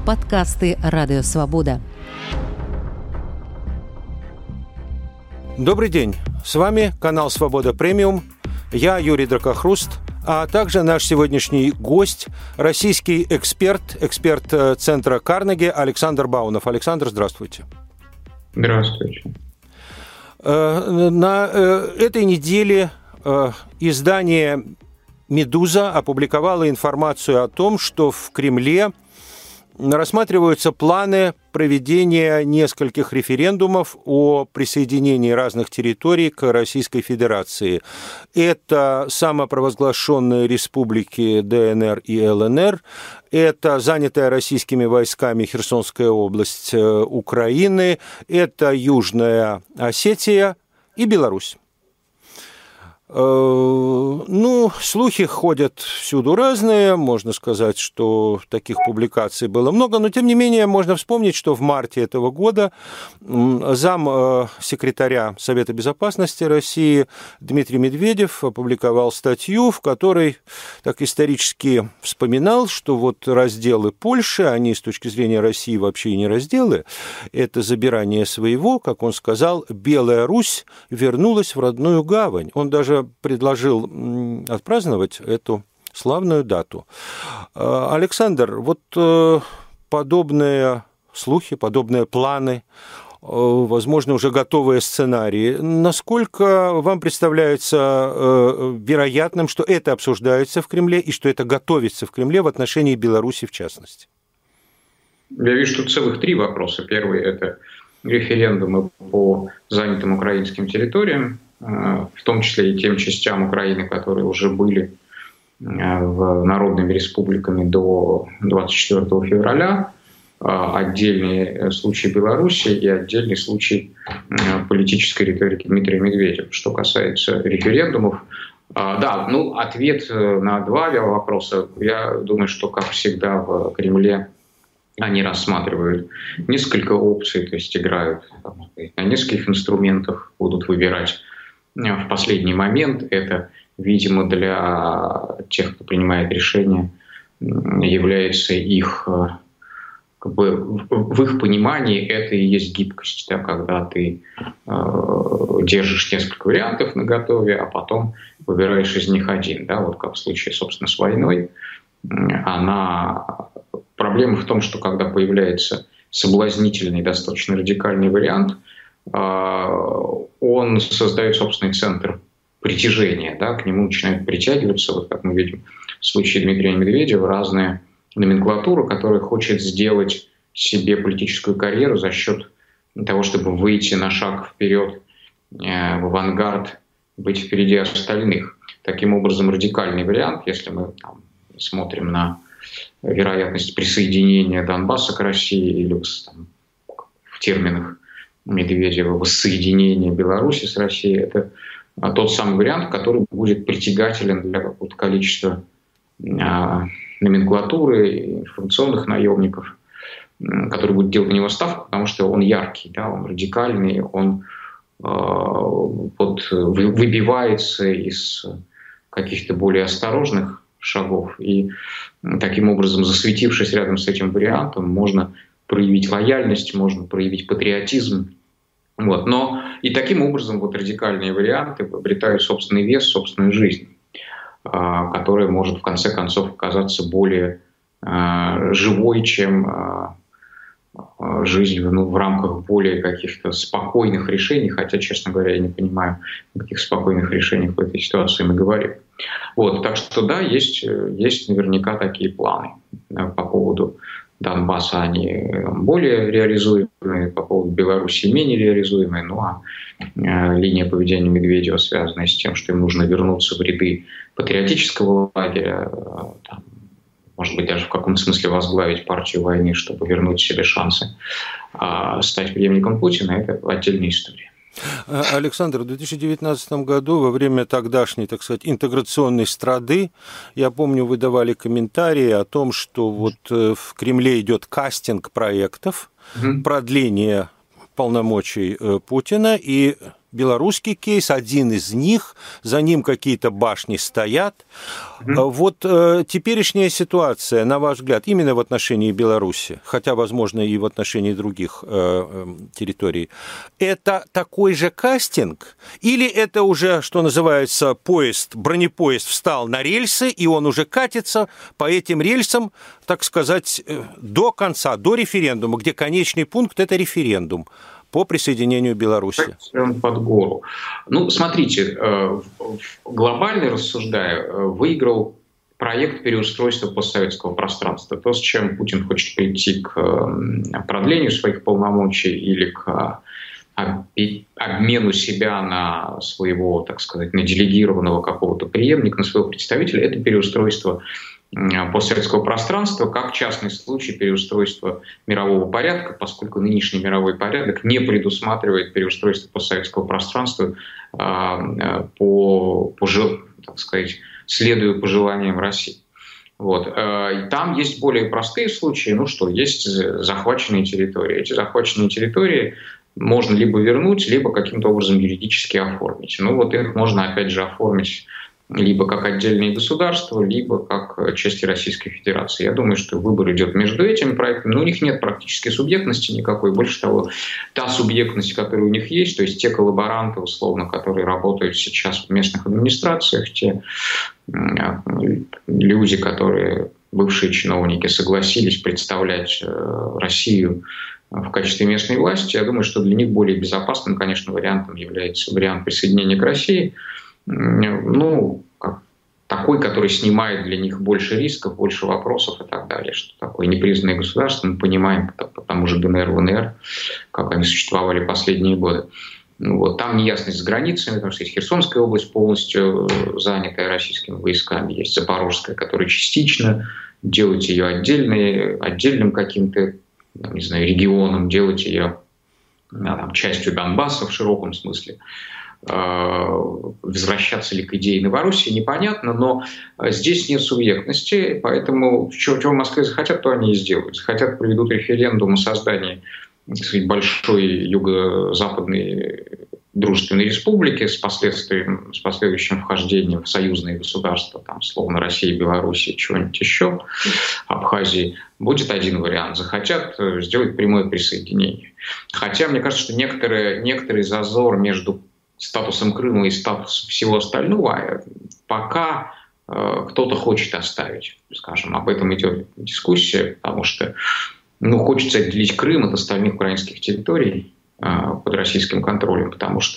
Подкасты «Радио Свобода». Добрый день. С вами канал «Свобода Премиум». Я Юрий Дракохруст, а также наш сегодняшний гость, российский эксперт Центра Карнеги Александр Баунов. Александр, здравствуйте. Здравствуйте. На этой неделе издание «Медуза» опубликовало информацию о том, что в Кремле рассматриваются планы проведения нескольких референдумов о присоединении разных территорий к Российской Федерации. Это самопровозглашенные республики ДНР и ЛНР, это занятая российскими войсками Херсонская область Украины, это Южная Осетия и Беларусь. Слухи ходят всюду разные, можно сказать, что таких публикаций было много, но тем не менее можно вспомнить, что в марте этого года замсекретаря Совета Безопасности России Дмитрий Медведев опубликовал статью, в которой так исторически вспоминал, что вот разделы Польши, они с точки зрения России вообще и не разделы, это забирание своего, как он сказал, Белая Русь вернулась в родную гавань. Он даже предложил отпраздновать эту славную дату. Александр, вот подобные слухи, подобные планы, возможно, уже готовые сценарии, насколько вам представляется вероятным, что это обсуждается в Кремле и что это готовится в Кремле в отношении Беларуси в частности? Я вижу тут целых три вопроса. Первый – это референдумы по занятым украинским территориям, в том числе и тем частям Украины, которые уже были народными республиками до 24 февраля, отдельные случаи Беларуси и отдельный случай политической риторики Дмитрия Медведева. Что касается референдумов, ответ на два вопроса. Я думаю, что, как всегда, в Кремле они рассматривают несколько опций, то есть играют на нескольких инструментах, будут выбирать в последний момент. Это, видимо, для тех, кто принимает решения, является их, в их понимании, это и есть гибкость, да, когда ты держишь несколько вариантов наготове, а потом выбираешь из них один. Да, вот как в случае, собственно, с войной. Проблема в том, что когда появляется соблазнительный, достаточно радикальный вариант, он создает собственный центр притяжения, да, к нему начинают притягиваться, вот как мы видим в случае Дмитрия Медведева, разные номенклатуры, которая хочет сделать себе политическую карьеру за счет того, чтобы выйти на шаг вперед, в авангард, быть впереди остальных. Таким образом, радикальный вариант, если мы смотрим на вероятность присоединения Донбасса к России или в терминах Медведева воссоединения Беларуси с Россией, это тот самый вариант, который будет притягателен для какого-то количества номенклатуры, информационных наемников, которые будут делать на него ставку, потому что он яркий, да, он радикальный, он выбивается из каких-то более осторожных шагов. И таким образом, засветившись рядом с этим вариантом, можно проявить лояльность, можно проявить патриотизм. Вот. Но и таким образом радикальные варианты обретают собственный вес, собственную жизнь, которая может в конце концов оказаться более живой, чем жизнь в рамках более каких-то спокойных решений, хотя, честно говоря, я не понимаю, о каких спокойных решениях в этой ситуации мы говорим. Вот, так что да, есть наверняка такие планы по поводу Донбасса, они более реализуемые, по поводу Беларуси менее реализуемые, линия поведения Медведева, связанная с тем, что им нужно вернуться в ряды патриотического лагеря, может быть, даже в каком-то смысле возглавить партию войны, чтобы вернуть себе шансы стать преемником Путина, это отдельная история. Александр, в 2019 году во время тогдашней, так сказать, интеграционной страды, я помню, вы давали комментарии о том, что в Кремле идет кастинг проектов, продление полномочий Путина, и белорусский кейс, один из них, за ним какие-то башни стоят. Вот теперешняя ситуация, на ваш взгляд, именно в отношении Беларуси, хотя, возможно, и в отношении других территорий, это такой же кастинг или это уже, что называется, бронепоезд встал на рельсы, и он уже катится по этим рельсам, так сказать, до конца, до референдума, где конечный пункт – это референдум по присоединению Беларуси? Под гору. Ну, смотрите, глобально рассуждая, выиграл проект переустройства постсоветского пространства. То, с чем Путин хочет прийти к продлению своих полномочий или к обмену себя на своего, так сказать, на делегированного какого-то преемника, на своего представителя, это переустройство постсоветского пространства, как частный случай переустройства мирового порядка, поскольку нынешний мировой порядок не предусматривает переустройство постсоветского пространства так сказать, следуя пожеланиям России. Вот. Там есть более простые случаи, есть захваченные территории. Эти захваченные территории можно либо вернуть, либо каким-то образом юридически оформить. Их можно, опять же, оформить либо как отдельные государства, либо как части Российской Федерации. Я думаю, что выбор идет между этими проектами, но у них нет практически субъектности никакой. Больше того, та субъектность, которая у них есть, то есть те коллаборанты, условно, которые работают сейчас в местных администрациях, те люди, которые, бывшие чиновники, согласились представлять Россию в качестве местной власти, я думаю, что для них более безопасным, конечно, вариантом является вариант присоединения к России. Такой, который снимает для них больше рисков, больше вопросов и так далее. Что такое непризнанное государство, мы понимаем по тому же ДНР, ВНР, как они существовали последние годы. Там неясность с границами, потому что есть Херсонская область, полностью занятая российскими войсками, есть Запорожская, которая частично, делать ее отдельным каким-то, регионом, делать ее частью Донбасса в широком смысле. Возвращаться ли к идее Новороссии, непонятно, но здесь нет субъектности, поэтому чего в Москве захотят, то они и сделают. Захотят, проведут референдум о создании, так сказать, большой юго-западной дружественной республики с последующим вхождением в союзные государства, словно Россия, Белоруссия, чего-нибудь еще, Абхазии, будет один вариант. Захотят сделать прямое присоединение. Хотя, мне кажется, что некоторый зазор между статусом Крыма и статусом всего остального пока кто-то хочет оставить. Скажем, об этом идет дискуссия, потому что хочется отделить Крым от остальных украинских территорий под российским контролем, потому что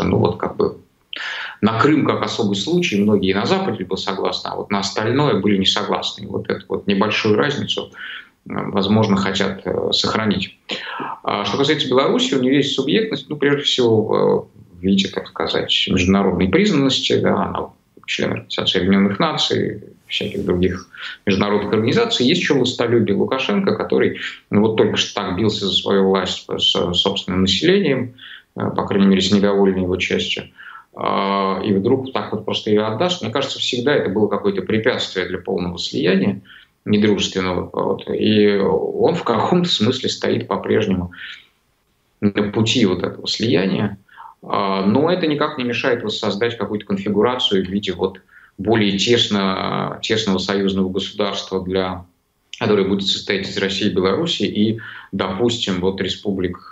на Крым как особый случай многие на Западе были согласны, а на остальное были не согласны. И эту небольшую разницу, возможно, хотят сохранить. Что касается Беларуси, у нее есть субъектность, прежде всего, в виде, так сказать, международной признанности, она член Организации Объединенных Наций, всяких других международных организаций. Есть еще властолюбие Лукашенко, который только что так бился за свою власть с собственным населением, по крайней мере, с недовольной его частью, и вдруг так просто ее отдаст. Мне кажется, всегда это было какое-то препятствие для полного слияния недружественного. И он в каком-то смысле стоит по-прежнему на пути этого слияния. Но это никак не мешает воссоздать какую-то конфигурацию в виде более тесного союзного государства, которое будет состоять из России и Беларуси и, допустим, республик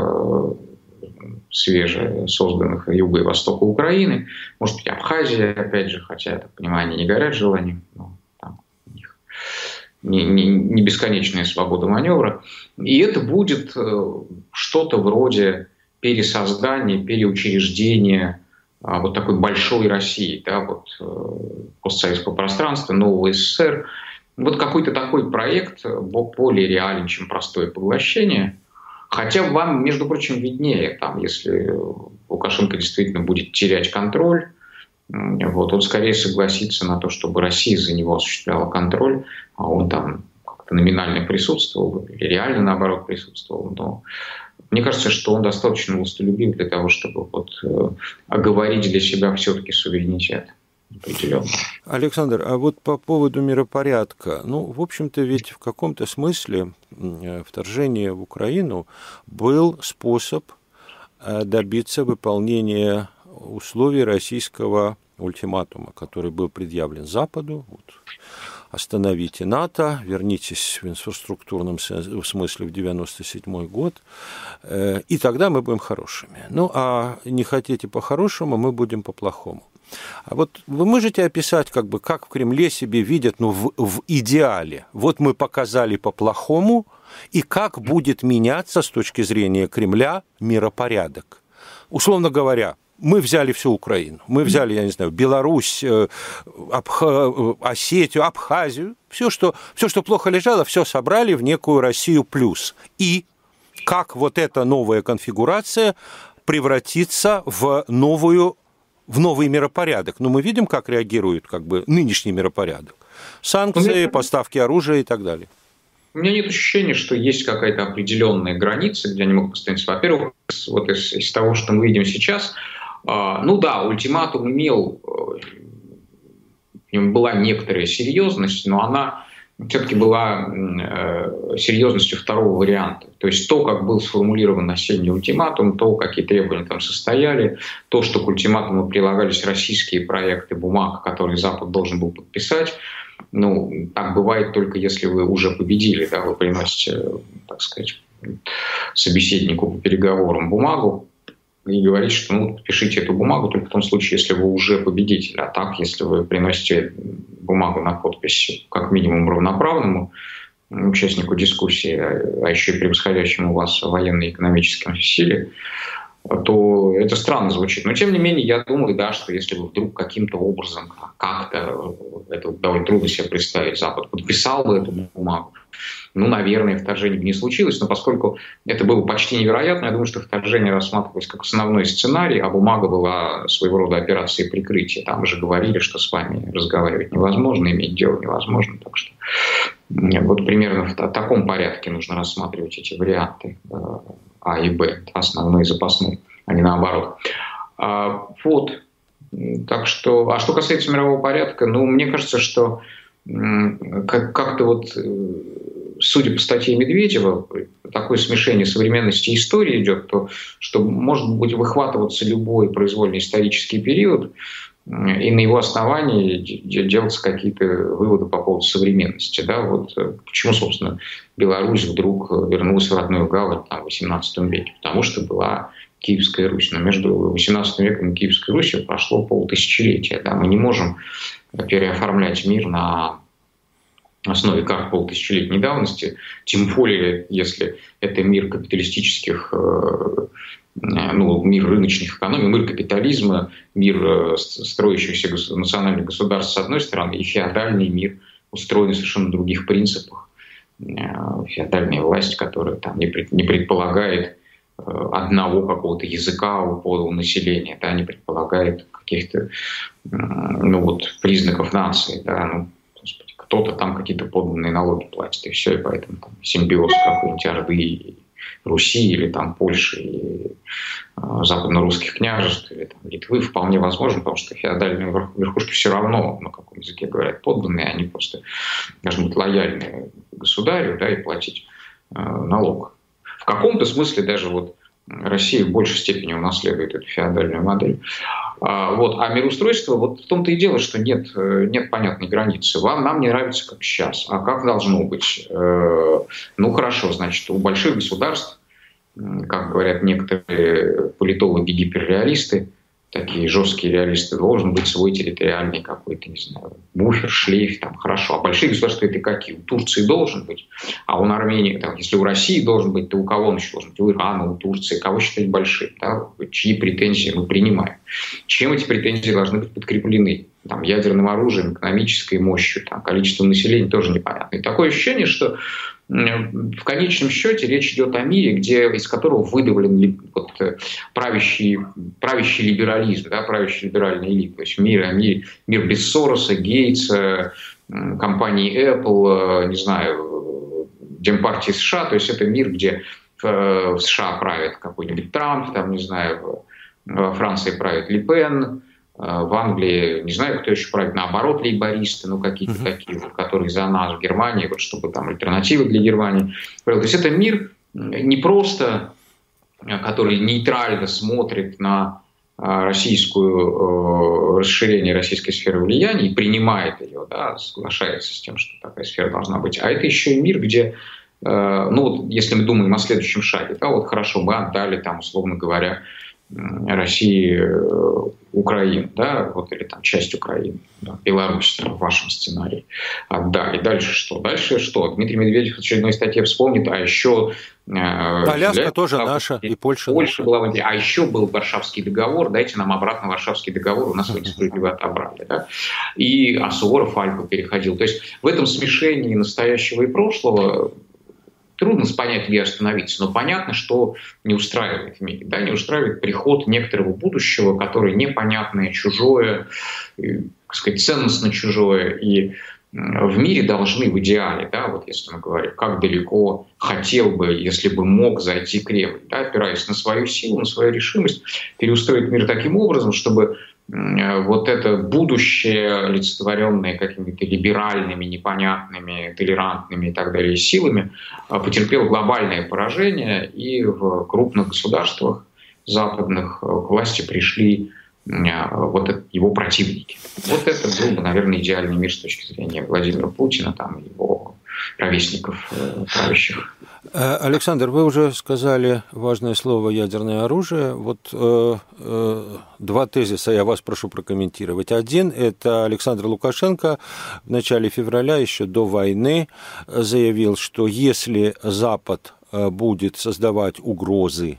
свежесозданных юга и востока Украины, может быть, Абхазия, опять же, хотя, я так понимаю, они не горят желанием, но там у них не бесконечная свобода маневра. И это будет что-то вроде пересоздания, переучреждения такой большой России, постсоветского пространства, нового СССР. Какой-то такой проект более реален, чем простое поглощение. Хотя вам, между прочим, виднее, если Лукашенко действительно будет терять контроль, он скорее согласится на то, чтобы Россия за него осуществляла контроль, а он там как-то номинально присутствовал, или реально, наоборот, присутствовал. Но мне кажется, что он достаточно властолюбив для того, чтобы оговорить для себя все-таки суверенитет определенно. Александр, а по поводу миропорядка, в общем-то, ведь в каком-то смысле вторжение в Украину был способ добиться выполнения условий российского ультиматума, который был предъявлен Западу. Вот, остановите НАТО, вернитесь в инфраструктурном смысле в 1997 год, и тогда мы будем хорошими. Ну, а не хотите по-хорошему, мы будем по-плохому. А вот вы можете описать, как в Кремле себе видят, в идеале. Вот мы показали по-плохому, и как будет меняться с точки зрения Кремля миропорядок. Условно говоря, мы взяли всю Украину, мы взяли, я не знаю, Беларусь, Осетию, Абхазию, все, что плохо лежало, все собрали в некую Россию плюс. И как вот эта новая конфигурация превратится в новый миропорядок. Но мы видим, как реагирует нынешний миропорядок. Санкции, поставки оружия и так далее. У меня нет ощущения, что есть какая-то определенная граница, где они могут остановиться. Во-первых, вот из того, что мы видим сейчас, ультиматум в нем была некоторая серьезность, но она все-таки была серьезностью второго варианта. То есть то, как был сформулирован осенний ультиматум, то, какие требования там состояли, то, что к ультиматуму прилагались российские проекты бумаг, которые Запад должен был подписать. Так бывает только если вы уже победили, да, вы приносите, так сказать, собеседнику по переговорам бумагу и говорите, что подпишите эту бумагу только в том случае, если вы уже победитель. А так, если вы приносите бумагу на подпись как минимум равноправному участнику дискуссии, а еще и превосходящему вас в военно-экономическом силе, то это странно звучит. Но, тем не менее, я думаю, что если бы вдруг каким-то образом, это довольно трудно себе представить, Запад подписал бы эту бумагу, наверное, вторжение бы не случилось, но поскольку это было почти невероятно, я думаю, что вторжение рассматривалось как основной сценарий, а бумага была своего рода операцией прикрытия. Там уже говорили, что с вами разговаривать невозможно, иметь дело невозможно. Так что вот примерно в таком порядке нужно рассматривать эти варианты А и Б, основной и запасной, а не наоборот. Так что, что касается мирового порядка, мне кажется, что как-то судя по статье Медведева, такое смешение современности и истории идет, что может быть выхватываться любой произвольный исторический период, и на его основании делаться какие-то выводы по поводу современности. Да? Почему, собственно, Беларусь вдруг вернулась в родную гавань в XVIII веке? Потому что была Киевская Русь. Но между XVIII веком и Киевской Русью прошло полтысячелетия. Да? Мы не можем переоформлять мир на основе карт полтысячелетней давности, тем более, если это мир капиталистических, мир рыночных экономик, мир капитализма, мир строящихся национальных государств с одной стороны, и феодальный мир, устроенный совершенно на других принципах. Феодальная власть, которая не предполагает одного какого-то языка у населения, не предполагает каких-то признаков нации. Кто-то там какие-то подданные налоги платит, и все, и поэтому симбиоз какой-нибудь Орды, Руси или Польши и западно-русских княжеств или Литвы вполне возможно, потому что феодальные верхушки все равно, на каком языке говорят подданные, они просто должны быть лояльны государю, и платить налог. В каком-то смысле даже Россия в большей степени унаследует эту феодальную модель. А мироустройство, в том-то и дело, что нет понятной границы. Нам не нравится, как сейчас, а как должно быть. Хорошо, значит, у больших государств, как говорят некоторые политологи-гиперреалисты, такие жесткие реалисты, должен быть свой территориальный какой-то, не знаю, буфер, шлейф, хорошо. А большие государства это какие? У Турции должен быть, а у Армении, если у России должен быть, то у кого он еще должен быть? У Ирана, у Турции, кого считать большим? Чьи претензии мы принимаем? Чем эти претензии должны быть подкреплены? Ядерным оружием, экономической мощью, количеством населения тоже непонятно. И такое ощущение, что в конечном счете речь идет о мире, из которого выдавлен правящий либерализм, правящая либеральная элита. То есть мир без Сороса, Гейтса, компании Apple, не знаю, Демпартии США. То есть это мир, где в США правит какой-нибудь Трамп, не знаю, во Франции правит Ле Пен, в Англии, не знаю, кто еще правит, наоборот, лейбористы, какие-то такие, которые за нас, в Германии, чтобы альтернативы для Германии. То есть это мир не просто который нейтрально смотрит на российскую расширение российской сферы влияния и принимает ее, да, соглашается с тем, что такая сфера должна быть. А это еще и мир, где, ну вот если мы думаем о следующем шаге, да, вот хорошо, мы отдали там, условно говоря, России Украину, да, вот, или там часть Украины, да, Беларусь в вашем сценарии отдали. Дальше что? Дальше что? Дмитрий Медведев в очередной статье вспомнит, а еще... Аляска тоже наша, и Польша наша. Была, а еще был Варшавский договор, дайте нам обратно Варшавский договор, у нас его несправедливо отобрали. Да? И Суворов Альпы переходил. То есть в этом смешении настоящего и прошлого трудно понять, где остановиться, но понятно, что не устраивает в мире. Да? Не устраивает приход некоторого будущего, которое непонятное, чужое, так сказать, ценностно чужое. И в мире должны в идеале, да, вот если мы говорим, как далеко хотел бы, если бы мог зайти Кремль, да, опираясь на свою силу, на свою решимость, переустроить мир таким образом, чтобы вот это будущее, олицетворенное какими-то либеральными, непонятными, толерантными и так далее силами, потерпело глобальное поражение, и в крупных государствах западных к власти пришли вот его противники. Вот это был бы, наверное, идеальный мир с точки зрения Владимира Путина, там, его ровесников правящих. Александр, вы уже сказали важное слово «ядерное оружие». Вот два тезиса я вас прошу прокомментировать. Один – это Александр Лукашенко в начале февраля, еще до войны, заявил, что если Запад будет создавать угрозу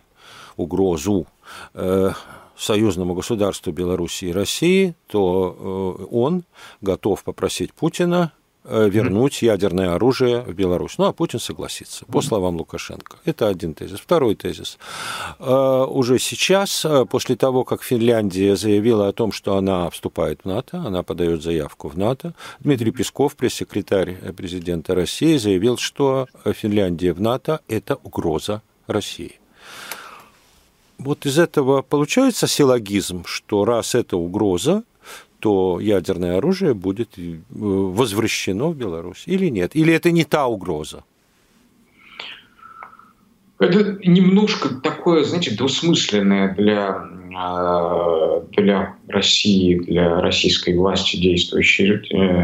союзному государству Беларуси и России, то он готов попросить Путина вернуть ядерное оружие в Беларусь. Ну, а Путин согласится, по словам Лукашенко. Это один тезис. Второй тезис. Уже сейчас, после того, как Финляндия заявила о том, что она вступает в НАТО, она подает заявку в НАТО, Дмитрий Песков, пресс-секретарь президента России, заявил, что Финляндия в НАТО – это угроза России. Вот из этого получается силлогизм, что раз это угроза, то ядерное оружие будет возвращено в Беларусь или нет? Или это не та угроза? Это немножко такое, знаете, двусмысленное для России, для российской власти действующей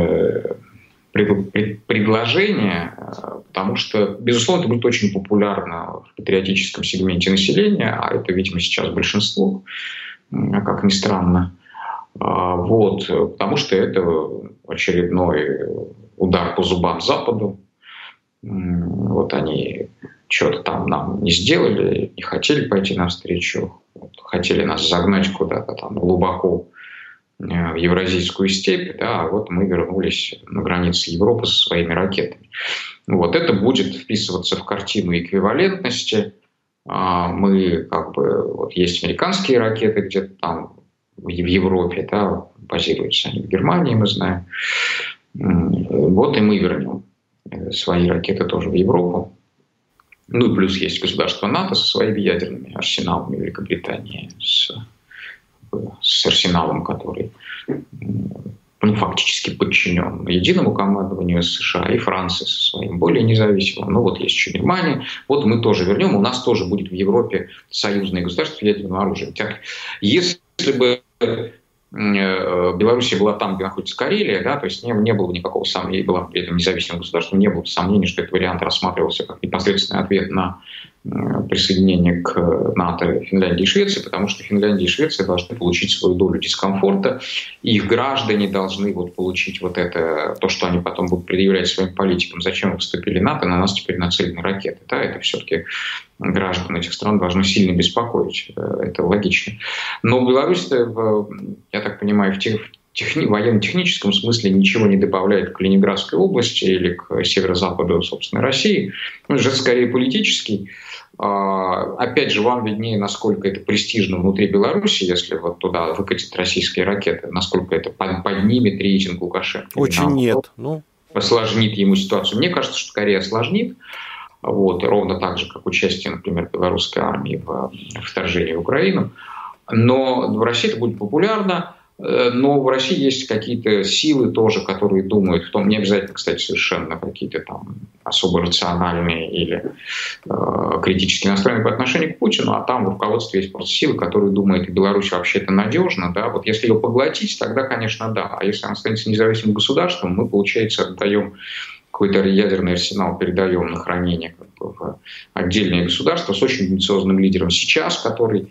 предложение, потому что, безусловно, это будет очень популярно в патриотическом сегменте населения, а это, видимо, сейчас большинство, как ни странно. Вот, потому что это очередной удар по зубам Западу. Вот они что-то там нам не сделали, не хотели пойти навстречу, хотели нас загнать куда-то там глубоко в Евразийскую степь, да, а вот мы вернулись на границы Европы со своими ракетами. Вот это будет вписываться в картину эквивалентности. Мы как бы, вот есть американские ракеты где-то там в Европе, да, базируются они в Германии, мы знаем. Вот и мы вернем свои ракеты тоже в Европу. Ну и плюс есть государство НАТО со своими ядерными арсеналами, Великобритания с арсеналом, который фактически подчинен единому командованию США, и Франция со своим более независимым. Ну вот есть еще Германия. Вот мы тоже вернем. У нас тоже будет в Европе союзное государство ядерного оружия. Если бы Белоруссия была там, где находится Карелия, да, то есть не было бы никакого сомнения, была при этом независимым государством, не было бы сомнений, что этот вариант рассматривался как непосредственный ответ на присоединение к НАТО Финляндии и Швеции, потому что Финляндия и Швеция должны получить свою долю дискомфорта, и их граждане должны вот получить вот это, то, что они потом будут предъявлять своим политикам, зачем вы вступили в НАТО, на нас теперь нацелены ракеты. Да, это все-таки граждан этих стран должно сильно беспокоить, это логично. Но Беларусь, я так понимаю, в военно-техническом смысле ничего не добавляет к Ленинградской области или к северо-западу, собственно, России. Он же скорее политический. Опять же, вам виднее, насколько это престижно внутри Беларуси, если вот туда выкатят российские ракеты, насколько это поднимет рейтинг Лукашенко. Очень нет. Осложнит ему ситуацию. Мне кажется, что скорее осложнит. Вот, ровно так же, как участие, например, белорусской армии в вторжении в Украину. Но в России это будет популярно. Но в России есть какие-то силы тоже, которые думают, в том не обязательно, кстати, совершенно какие-то там особо рациональные или критически настроенные по отношению к Путину, а там в руководстве есть просто силы, которые думают, и Беларусь вообще-то надежна, да, вот если ее поглотить, тогда, конечно, да, а если она останется независимым государством, мы, получается, отдаем какой-то ядерный арсенал, передаем на хранение в отдельное государство с очень амбициозным лидером сейчас, который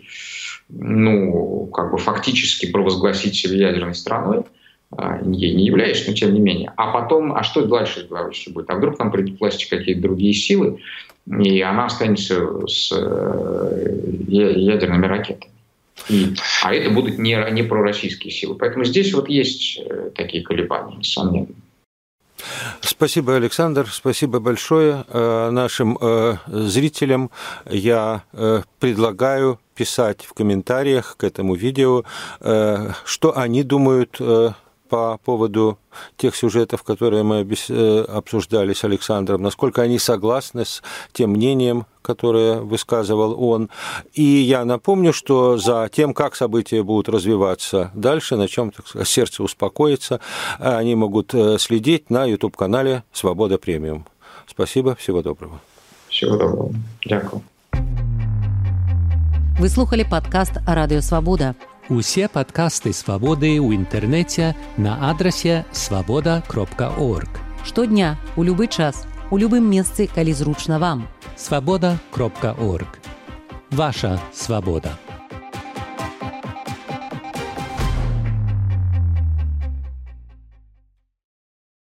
фактически провозгласить себя ядерной страной, ей не являясь, но тем не менее. А потом, а что дальше с Беларусью будет? А вдруг там придут к власти какие-то другие силы, и она останется с ядерными ракетами. А это будут не пророссийские силы. Поэтому здесь вот есть такие колебания, несомненно. Спасибо, Александр, спасибо большое. Нашим зрителям я предлагаю писать в комментариях к этому видео, что они думают по поводу тех сюжетов, которые мы обсуждали с Александром, насколько они согласны с тем мнением, которое высказывал он. И я напомню, что за тем, как события будут развиваться дальше, на чем сердце успокоится, они могут следить на YouTube-канале «Свобода Премиум». Спасибо, всего доброго. Всего доброго. Дякую. Ви слухали падкаст Радіо Свабода. Усе падкасты Свабоды ў інтэрнэце на адрасе свабода.орг. Штодня, у любы час, у любым месцы, калі зручна вам. Свабода.орг. Ваша свабода.